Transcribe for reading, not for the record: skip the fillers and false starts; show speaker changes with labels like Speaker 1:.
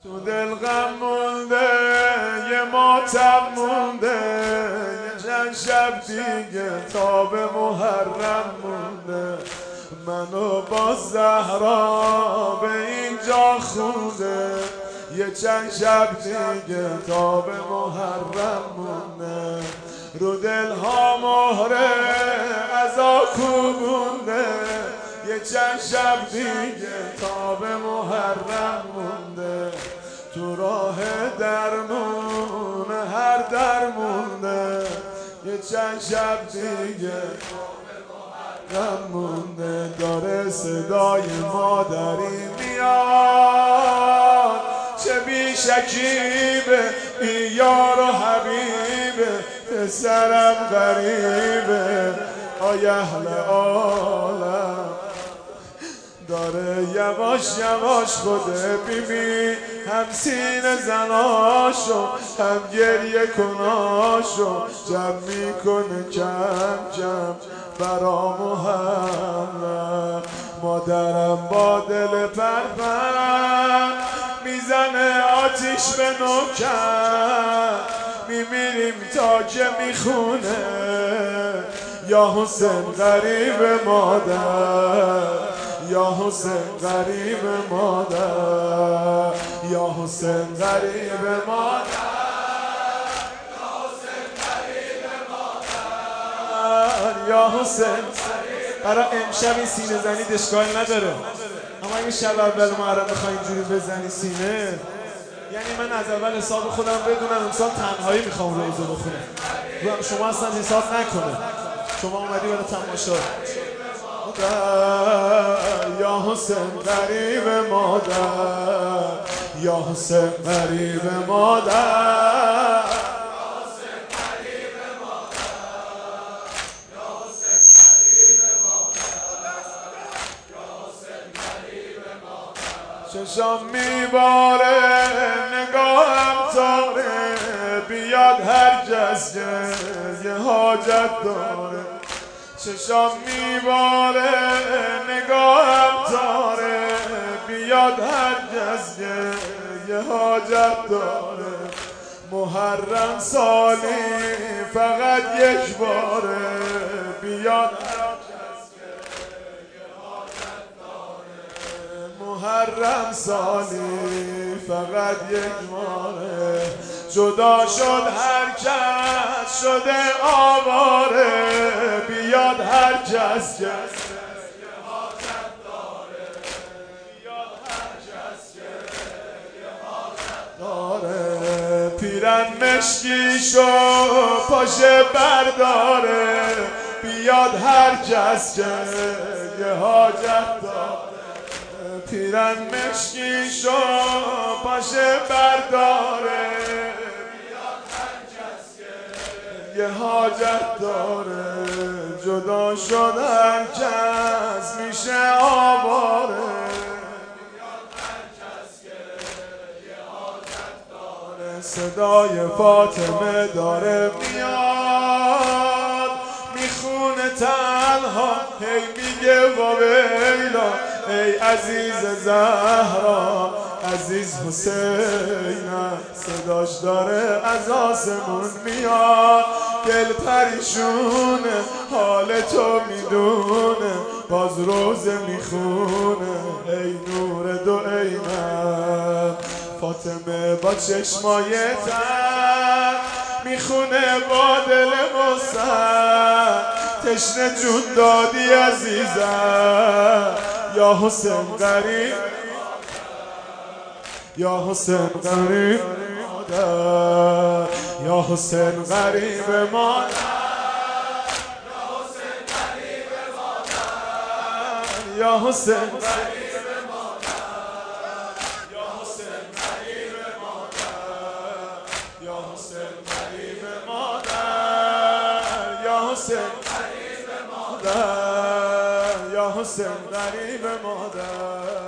Speaker 1: تو دل غم مونده یه ماتم مونده یه چند شب دیگه تا به محرم مونده منو با زهرا به اینجا خونده یه چند شب دیگه تا به محرم مونده رو دلها مهره عزا کوبونده یه چند شب دیگه تا به محرم مونده تو راه درمون هر درمونده یه چند شب دیگه محرم مونده داره صدای مادری میاد چه بی شکیبه بی یار و حبیبه پسرم غریبه آی اهل عالم داره یواش یواش خوده بیبی هم سینه زناشو هم گریه کناشو جمع میکنه کم کم برا محرم مادرم با دل پرپر میزنه آتیش به نوکر میمیریم تا که میخونه یا حسین غریب مادر یا حسین غریب مادر یا حسین غریب مادر یا حسین برای امشب این سینه زنی اشکال نداره اما این شب اول محرم میخوای اینجوری بزنی سینه یعنی من از اول حساب خودم بدونم امسال تنهایی میخوام روزه بخونم شما اصلا حساب نکنه شما اومدی برای تماشا یا حسین غریب مادر یا حسین غریب مادر چشام میباره نگاهم تاره بیاد هر کس که یه حاجت داره چشام میباره نگاهم تاره بیاد هر کس که یه حاجت داره محرم سالی فقط یک باره بیاد محرم سالی فقط یک ماره جدا شد هر کس شده آواره بیاد هر کس که یه حاجت داره بیاد هر کس که یه حاجت داره پیرن مشکی شو پاشه برداره بیاد هر کس که یه حاجت داره پیرن مشکی شو پاشه برداره بیاد هر کس که یه حاجت داره جدا شد هر کس میشه آواره بیاد هر کس که یه حاجت داره صدای فاطمه داره میاد میخونه تنها هی میگه واویلا ای عزیز زهرا عزیز حسینم صداش داره از آسمون میاد دل پریشونه حال تو میدونه باز روزه میخونه ای نور دو عینم فاطمه با چشمای تر میخونه با دل مصر تشنه جون دادی عزیزم یا حسین غریب یا حسین غریب مادر یا حسین غریب مادر یا حسین غریب مادر یا حسین غریب مادر یا حسین غریب مادر یا حسین غریب مادر یا حسین غریب مادر یا حسین غریب مادر